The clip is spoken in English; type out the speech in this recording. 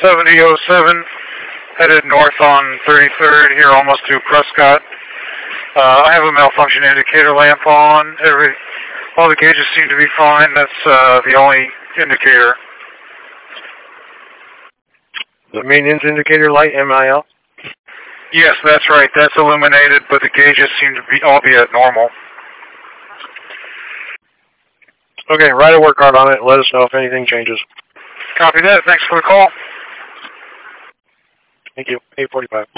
7007, headed north on 33rd, here almost to Prescott. I have a malfunction indicator lamp on. All the gauges seem to be fine. That's the only indicator. The maintenance indicator light, MIL? Yes, that's right. That's illuminated, but the gauges seem to be all be at normal. Okay, write a work card on it. Let us know if anything changes. Copy that. Thanks for the call. Thank you. 845.